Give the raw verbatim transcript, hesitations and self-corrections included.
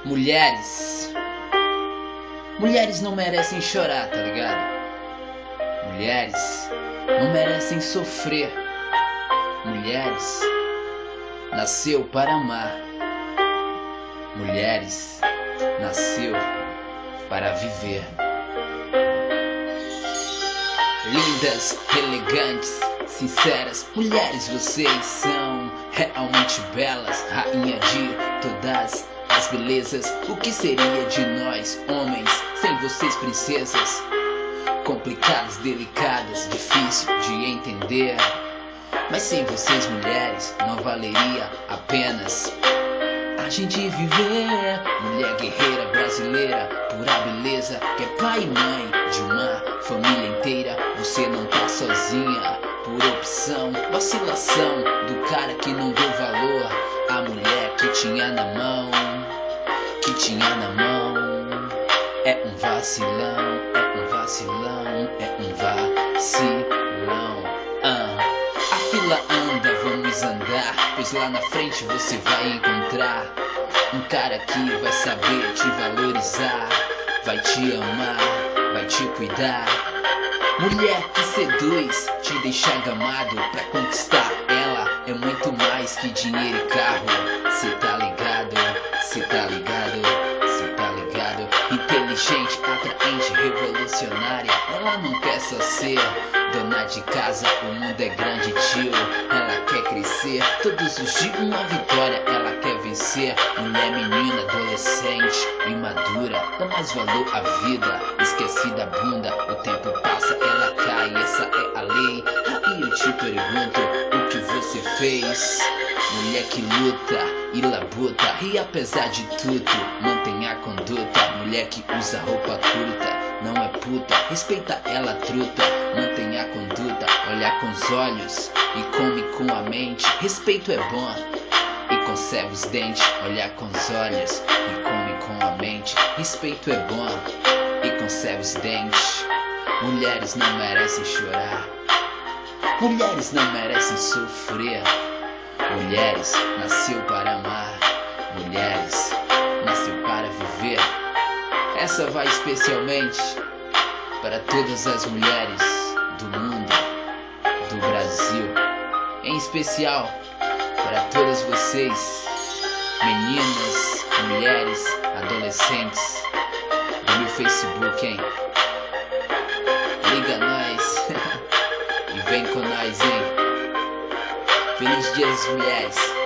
Mulheres. Mulheres não merecem chorar, tá ligado? Mulheres não merecem sofrer. Mulheres nasceu para amar. Mulheres nasceu para viver. Lindas, elegantes, sinceras, mulheres vocês são realmente belas, rainha de todas as belezas. O que seria de nós, homens, sem vocês, princesas? Complicadas, delicadas, difícil de entender. Mas sem vocês, mulheres, não valeria apenas a gente viver. Mulher guerreira brasileira, pura beleza, que é pai e mãe de uma família inteira. Você não tá sozinha, por opção, vacilação do cara que não deu valor à mulher que tinha na mão, que tinha na mão. É um vacilão, é um vacilão, é um vacilão. Ah. A fila anda, vamos andar, pois lá na frente você vai encontrar um cara que vai saber te valorizar, vai te amar, vai te cuidar. Mulher que seduz, te deixa gamado pra conquistar ela. É muito mais que dinheiro e carro. Cê tá ligado, cê tá ligado, cê tá ligado. Inteligente, atraente, revolucionária. Ela não quer só ser dona de casa, o mundo é grande, tio. Ela quer crescer, todos os dias uma vitória. Ela quer vencer. Mulher, menina, adolescente, imadura, dá mais valor à vida. Esqueci da bunda, o tempo passa, ela cai, essa é a lei. Aí eu te pergunto, o que você fez? Mulher que luta e labuta, e apesar de tudo, mantém a conduta. Mulher que usa roupa curta, não é puta, respeita ela, truta. Mantém a conduta, olha com os olhos e come com a mente. Respeito é bom e conserva os dentes. Olha com os olhos e come com a mente. Respeito é bom e conserva os dentes. Mulheres não merecem chorar. Mulheres não merecem sofrer. Mulheres nasceu para amar. Mulheres nasceu para viver. Essa vai especialmente para todas as mulheres do mundo, do Brasil. Em especial para todas vocês, meninas, mulheres, adolescentes do meu Facebook, hein? Liga nós e vem com nós, hein? Feliz Dia das Mulheres.